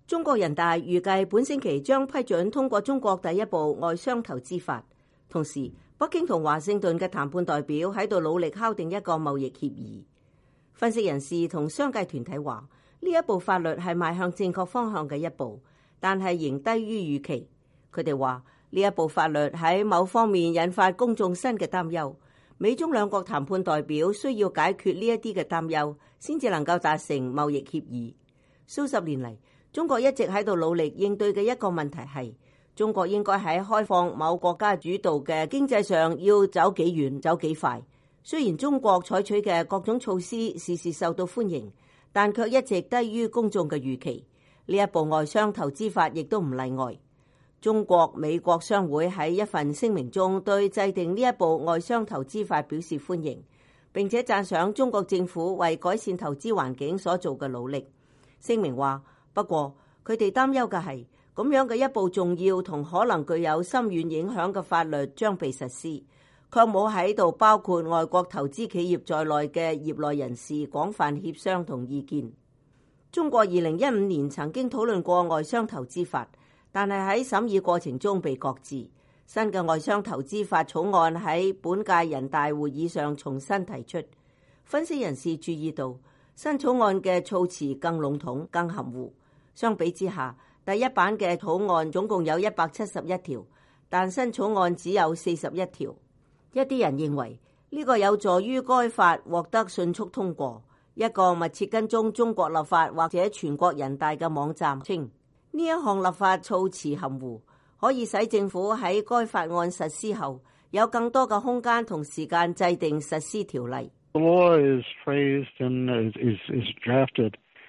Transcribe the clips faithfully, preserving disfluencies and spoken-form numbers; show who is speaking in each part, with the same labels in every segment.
Speaker 1: 中國人大預計本星期將批准通過中國第一部外商投資法，同時北京同華盛頓嘅談判代表喺度努力敲定一個貿易協議。分析人士同商界團體話，呢一部法律係邁向正確方向嘅一步，但係仍低於預期。佢哋話呢一部法律喺某方面引發公眾新嘅擔憂，美中兩國談判代表需要解決呢一啲嘅擔憂，先至能夠達成貿易協議。數十年嚟，中國一直喺度努力應對嘅一個問題係，中國應該喺開放某國家主導嘅經濟上要走幾遠、走幾快。雖然中國採取嘅各種措施時時受到歡迎，但卻一直低於公眾嘅預期。呢一部外商投資法亦都唔例外。中國美國商會喺一份聲明中對制定呢一部外商投資法表示歡迎，並且讚賞中國政府為改善投資環境所做嘅努力。聲明話，不過佢哋擔憂嘅係咁樣嘅一部重要同可能具有深遠影響嘅法律將被實施，卻冇喺度包括外國投資企業在內嘅業內人士廣泛協商同意見。中國二零一五年曾經討論過外商投資法，但係喺審議過程中被擱置。新嘅外商投資法草案喺本屆人大會議上重新提出。分析人士注意到，新草案嘅措辭更籠統、更含糊。相比之下，第一版嘅草案總共有一百七十一條，但新草案只有四十一條。一啲人認為呢個有助於該法獲得迅速通過。一個密切跟蹤中國立法或者全國人大嘅網站稱，呢一項立法措辭含糊，可以使政府喺該法案實施後有更多嘅空間同時間制定實施條例。
Speaker 2: The law is phrased and is, is drafted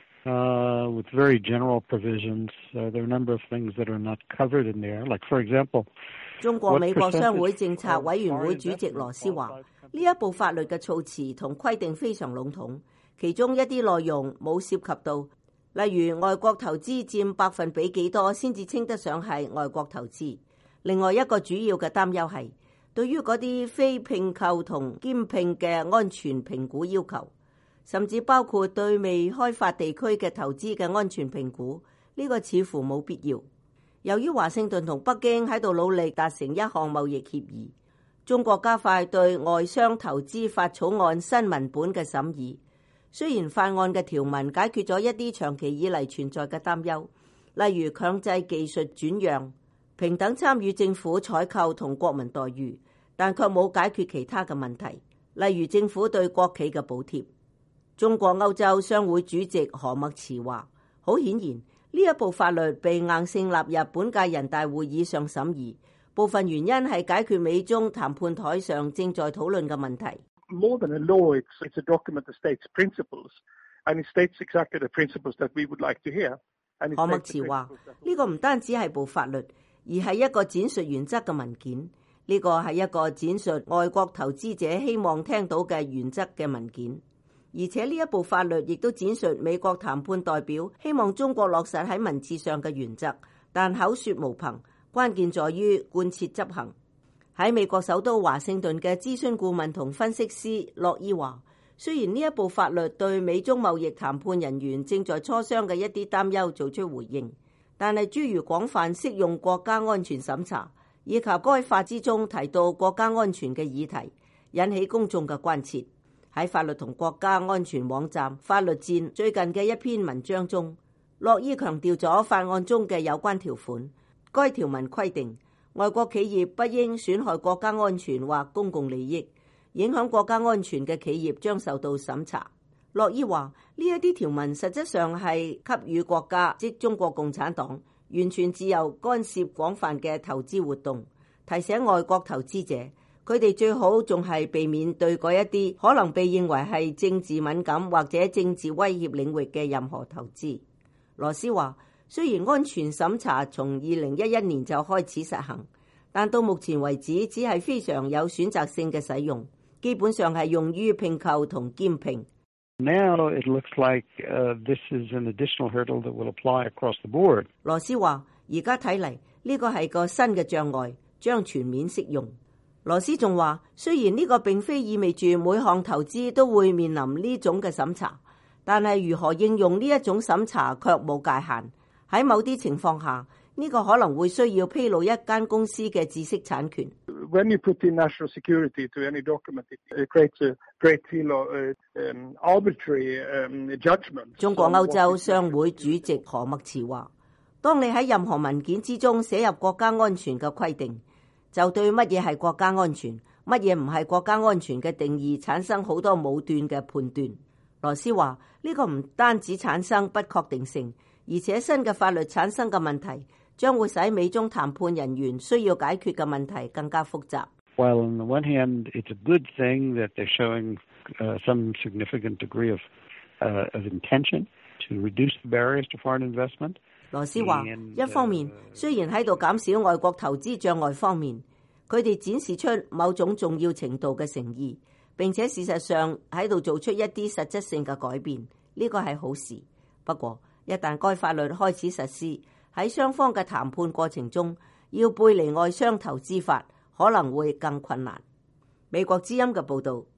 Speaker 2: uh, with very general provisions. Uh, there are a number of things that are not covered in there. Like, for example,
Speaker 1: 中國美國商會政策委員會主席羅斯話，呢一部法律嘅措辭同規定非常籠統，其中一啲內容冇涉及到。例如外國投資佔百分比幾多先至稱得上係外國投資。另外一個主要嘅擔憂係對於嗰啲非併購同兼併嘅安全評估要求，甚至包括對未開發地區嘅投資嘅安全評估，呢個似乎冇必要。由於華盛頓同北京喺度努力達成一項貿易協議，中國加快對外商投資法草案新文本嘅審議。雖然法案嘅條文解決咗一啲長期以嚟存在嘅擔憂，例如強制技術轉讓、平等參與政府採購同國民待遇，但卻冇解決其他嘅問題，例如政府對國企嘅補貼。中國歐洲商會主席何默慈話，好顯然呢一部法律被硬性納入本屆人大會議上審議，部分原因係解決美中談判台上正在討論嘅問題。
Speaker 3: More than a law, it's, it's a document that states principles, and it states exactly the principles that we would like to hear.
Speaker 1: 何默慈話：呢個唔單止係部法律，而係一個展述原則嘅文件。呢個係一個展述外國投資者希望聽到嘅原則嘅文件，而且呢一部法律亦都展述美國談判代表希望中國落實喺文字上嘅原則，但口說無憑，關鍵在於貫徹執行。喺美國首都華盛頓嘅諮詢顧問同分析師洛伊話，雖然呢一部法律對美中貿易談判人員正在磋商嘅一啲擔憂做出回應，但係諸如廣泛適用國家安全審查以及該法之中提到國家安全嘅議題，引起公眾嘅關切。喺法律同國家安全網站法律戰最近嘅一篇文章中，洛伊強調咗法案中嘅有關條款。該條文規定，外國企業不應損害國家安全或公共利益，影響國家安全嘅企業將受到審查。洛伊話：呢一啲條文實質上係給予國家，即中國共產黨，完全自由干涉廣泛嘅投資活動，提醒外國投資者，佢哋最好仲係避免對嗰一啲可能被認為係政治敏感或者政治威脅領域嘅任何投資。羅斯話：雖然安全審查從二零一一年就開始實行，但到目前為止只係非常有選擇性嘅使用，基本上係用於併購同兼併。
Speaker 2: Now it looks like uh, this is an additional hurdle that will apply across the board.
Speaker 1: 羅斯話：而家睇嚟呢個係個新嘅障礙，將全面適用。羅斯仲話：雖然呢個並非意味住每項投資都會面臨呢種嘅審查，但係如何應用呢一種審查卻冇界限。 喺某啲情況下，呢個可能會需要披露一間公司嘅知識產權。
Speaker 3: When you put in national security to any document, it creates a great deal of um, arbitrary um, judgment.
Speaker 1: 中國歐洲商會主席何默慈話，當你喺任何文件之中寫入國家安全嘅規定，就對乜嘢係國家安全，乜嘢唔係國家安全嘅定義產生好多武斷嘅判斷。羅斯話，呢個唔單止產生不確定性，而且新嘅法律產生嘅問題將會使美中談判人員需要解決嘅問題更加複雜。
Speaker 2: While on the one hand, it's a good thing that they're showing uh, some significant degree of, uh, of intention to reduce the barriers to foreign investment.
Speaker 1: 羅斯話，一方面雖然喺度減少外國投資障礙方面，佢哋展示出某種重要程度嘅誠意，並且事實上喺度做出一啲實質性嘅改變，呢個係好事。不過，一旦該法律開始實施，喺雙方嘅談判過程中，要背離外商投資法可能會更困難。美國之音嘅報導。